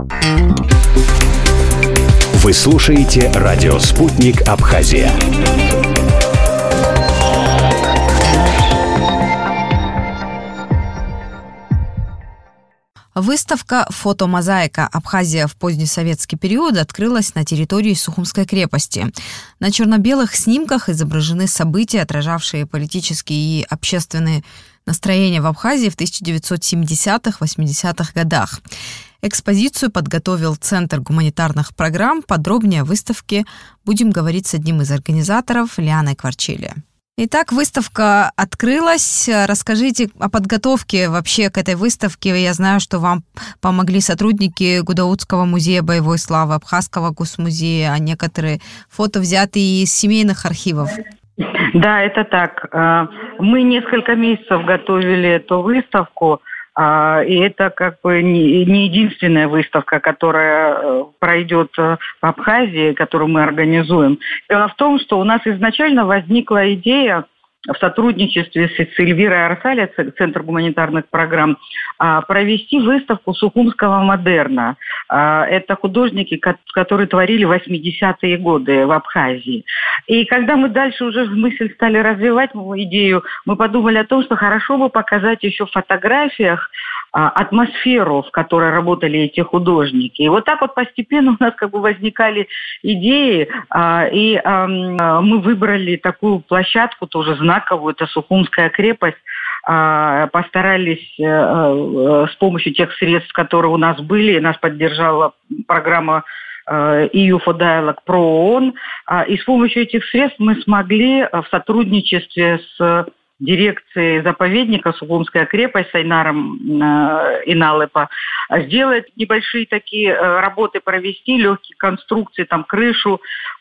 Вы слушаете радио «Спутник Абхазия». Выставка «Фотомозаика. Абхазия в позднесоветский период» открылась на территории Сухумской крепости. На черно-белых снимках изображены события, отражавшие политические и общественные настроения в Абхазии в 1970-80-х годах. Экспозицию подготовил Центр гуманитарных программ. Подробнее о выставке будем говорить с одним из организаторов, Лианой Кварчели. Итак, выставка открылась. Расскажите о подготовке вообще к этой выставке. Я знаю, что вам помогли сотрудники Гудаутского музея боевой славы, Абхазского госмузея, а некоторые фото взяты из семейных архивов. Да, это так. Мы несколько месяцев готовили эту выставку, и это как бы не единственная выставка, которая пройдет в Абхазии, которую мы организуем. Дело в том, что у нас изначально возникла идея в сотрудничестве с Эльвирой Арсаля, Центр гуманитарных программ, провести выставку сухумского модерна. Это художники, которые творили 80-е годы в Абхазии. И когда мы дальше уже мысль стали развивать идею, мы подумали о том, что хорошо бы показать еще в фотографиях атмосферу, в которой работали эти художники. И вот так вот постепенно у нас как бы возникали идеи, и мы выбрали такую площадку, тоже знаковую, это Сухумская крепость, постарались с помощью тех средств, которые у нас были, нас поддержала программа EU for Dialogue про ООН, и с помощью этих средств мы смогли в сотрудничестве с дирекции заповедника «Сухумская крепость» с Айнаром Иналепа сделать небольшие такие работы, провести легкие конструкции, там крышу,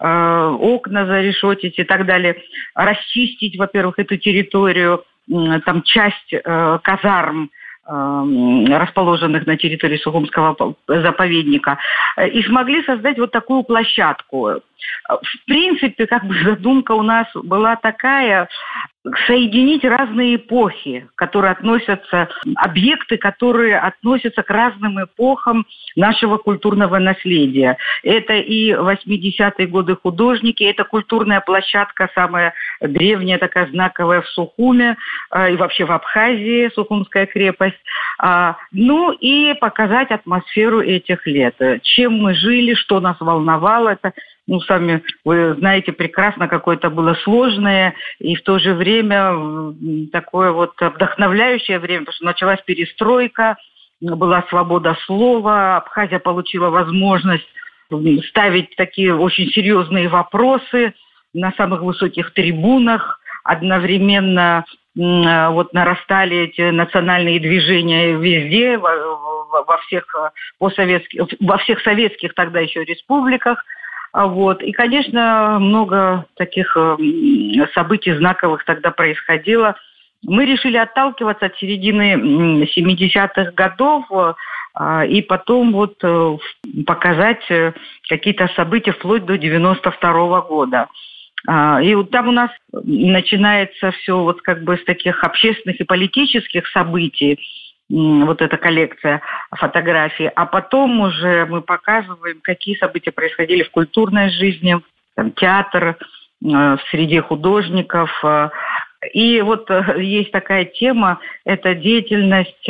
окна зарешетить и так далее, расчистить, во-первых, эту территорию, там часть казарм, расположенных на территории Сухумского заповедника, и смогли создать вот такую площадку. В принципе, как бы задумка у нас была такая: соединить разные эпохи, которые относятся, объекты, которые относятся к разным эпохам нашего культурного наследия. Это и 80-е годы художники, это культурная площадка, самая древняя, такая знаковая в Сухуме и вообще в Абхазии, Сухумская крепость. Ну и показать атмосферу этих лет. Чем мы жили, что нас волновало, это, сами вы знаете прекрасно, какое это было сложное и в то же время такое вот вдохновляющее время, потому что началась перестройка, была свобода слова, Абхазия получила возможность ставить такие очень серьезные вопросы на самых высоких трибунах, одновременно вот нарастали эти национальные движения везде, во всех советских тогда еще республиках. Вот. И, конечно, много таких событий знаковых тогда происходило. Мы решили отталкиваться от середины 70-х годов и потом вот показать какие-то события вплоть до 92-го года. И вот там у нас начинается все вот как бы с таких общественных и политических событий, вот эта коллекция фотографий, а потом уже мы показываем, какие события происходили в культурной жизни, там, театр, в среде художников. И вот есть такая тема, это деятельность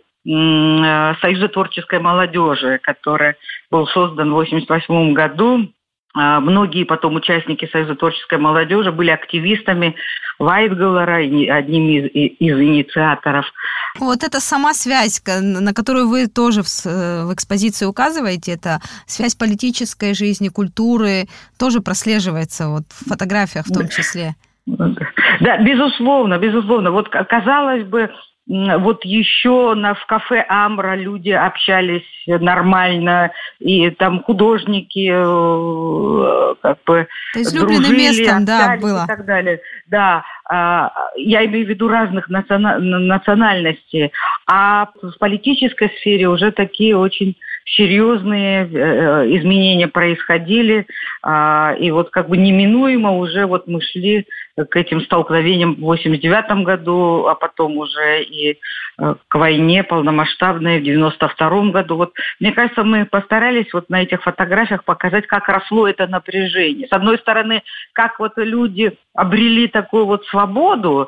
Союза творческой молодежи, который был создан в 1988 году. Многие потом участники Союза творческой молодежи были активистами Вайтгалора, одним из инициаторов. Вот эта сама связь, на которую вы тоже в экспозиции указываете, это связь политической жизни, культуры, тоже прослеживается вот в фотографиях в том числе. Да, безусловно. Вот, казалось бы, вот еще в кафе «Амра» люди общались нормально, и там художники как бы дружили, местом, да, было. И так далее. Да, я имею в виду разных национальностей. А в политической сфере уже такие очень серьезные изменения происходили, и вот как бы неминуемо уже вот мы шли к этим столкновениям в 1989 году, а потом уже и к войне полномасштабной в 1992 году. Вот, мне кажется, мы постарались вот на этих фотографиях показать, как росло это напряжение. С одной стороны, как вот люди обрели такую вот свободу,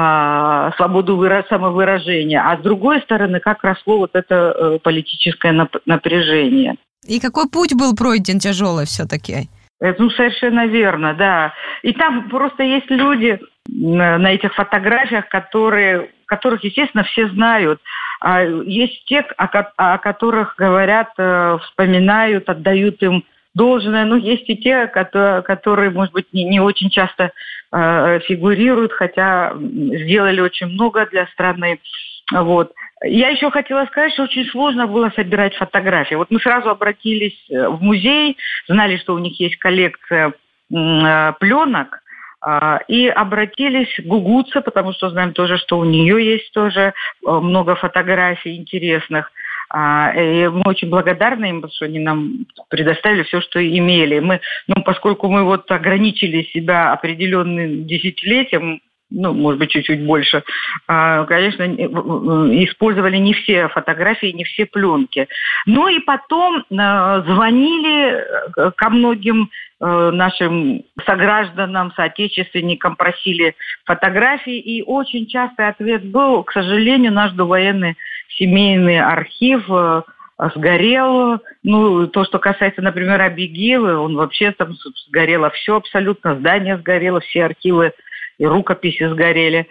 самовыражения, а с другой стороны, как росло вот это политическое напряжение. И какой путь был пройден тяжелый все-таки? Ну, совершенно верно, да. И там просто есть люди на этих фотографиях, которых, естественно, все знают. А есть те, о которых говорят, вспоминают, отдают им должное. Но есть и те, которые, может быть, не очень часто фигурируют, хотя сделали очень много для страны. Вот. Я еще хотела сказать, что очень сложно было собирать фотографии. Вот мы сразу обратились в музей, знали, что у них есть коллекция пленок, и обратились к Гугуце, потому что знаем тоже, что у нее есть тоже много фотографий интересных. И мы очень благодарны им, потому что они нам предоставили все, что имели. Поскольку мы вот ограничили себя определенным десятилетием, может быть, чуть-чуть больше, конечно, использовали не все фотографии, не все пленки. Ну и потом звонили ко многим нашим согражданам, соотечественникам, просили фотографии, и очень частый ответ был: к сожалению, наш довоенный семейный архив сгорел. То, что касается, например, Абигейлы, он вообще там сгорело все абсолютно, здание сгорело, все архивы и рукописи сгорели.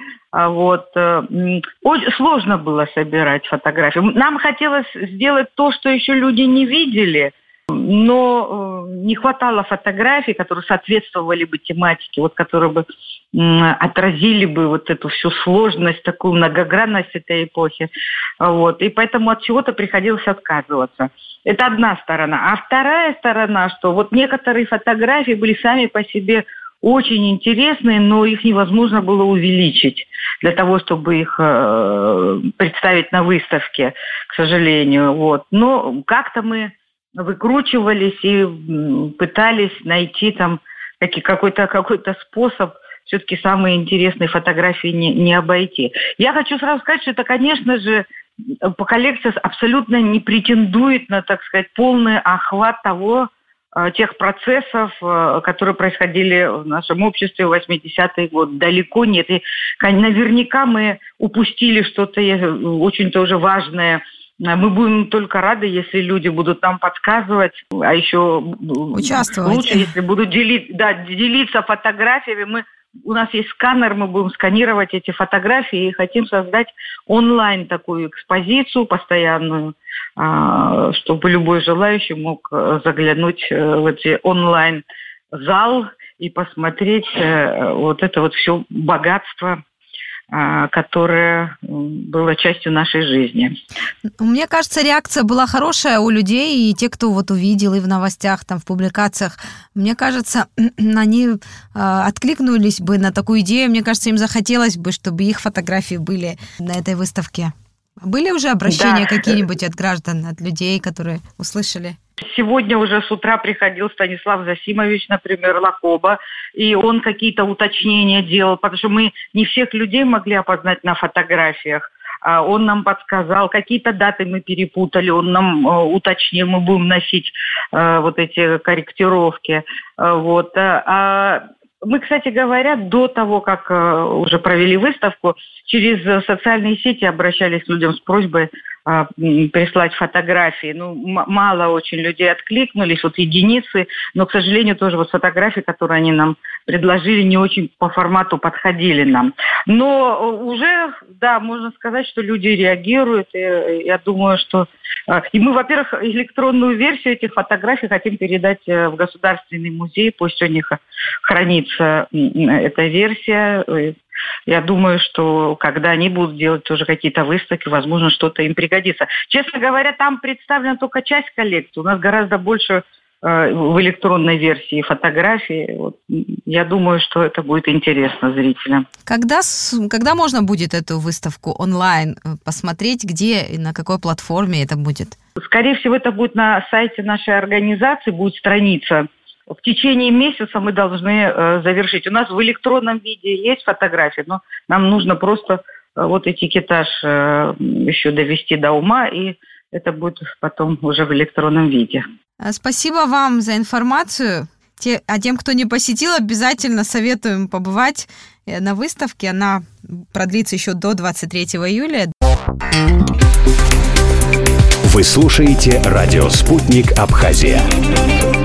Очень сложно было собирать фотографии. Нам хотелось сделать то, что еще люди не видели, но не хватало фотографий, которые соответствовали бы тематике, которые бы отразили бы вот эту всю сложность, такую многогранность этой эпохи. И поэтому от чего-то приходилось отказываться. Это одна сторона. А вторая сторона, что вот некоторые фотографии были сами по себе очень интересные, но их невозможно было увеличить для того, чтобы их представить на выставке, к сожалению. Но как-то мы выкручивались и пытались найти там какой-то способ все-таки самые интересные фотографии не обойти. Я хочу сразу сказать, что это, конечно же, коллекция абсолютно не претендует на, так сказать, полный охват тех процессов, которые происходили в нашем обществе в 80-е годы. Далеко нет. И наверняка мы упустили что-то очень тоже важное. Мы будем только рады, если люди будут нам подсказывать, а еще лучше, если будут делиться фотографиями. У нас есть сканер, мы будем сканировать эти фотографии и хотим создать онлайн такую экспозицию постоянную, чтобы любой желающий мог заглянуть в эти онлайн-зал и посмотреть вот это вот все богатство, которое было частью нашей жизни. Мне кажется, реакция была хорошая у людей, и те, кто увидел и в новостях, там, в публикациях, мне кажется, они откликнулись бы на такую идею. Мне кажется, им захотелось бы, чтобы их фотографии были на этой выставке. Были уже обращения какие-нибудь от граждан, от людей, которые услышали? Сегодня уже с утра приходил Станислав Засимович, например, Лакоба, и он какие-то уточнения делал, потому что мы не всех людей могли опознать на фотографиях. Он нам подсказал, какие-то даты мы перепутали, он нам уточнил, мы будем носить вот эти корректировки. Мы, кстати говоря, до того, как уже провели выставку, через социальные сети обращались к людям с просьбой прислать фотографии. Мало очень людей откликнулись, единицы, но, к сожалению, тоже фотографии, которые они нам предложили, не очень по формату подходили нам. Но уже, да, можно сказать, что люди реагируют, и я думаю, что... И мы, во-первых, электронную версию этих фотографий хотим передать в Государственный музей, пусть у них хранится эта версия. Я думаю, что когда они будут делать тоже какие-то выставки, возможно, что-то им пригодится. Честно говоря, там представлена только часть коллекции. У нас гораздо больше в электронной версии фотографии. Вот, я думаю, что это будет интересно зрителям. Когда можно будет эту выставку онлайн посмотреть, где и на какой платформе это будет? Скорее всего, это будет на сайте нашей организации, будет страница. В течение месяца мы должны завершить. У нас в электронном виде есть фотографии, но нам нужно просто вот этикетаж еще довести до ума, и это будет потом уже в электронном виде. Спасибо вам за информацию. А тем, кто не посетил, обязательно советуем побывать на выставке. Она продлится еще до 23 июля. Вы слушаете радио «Спутник Абхазия».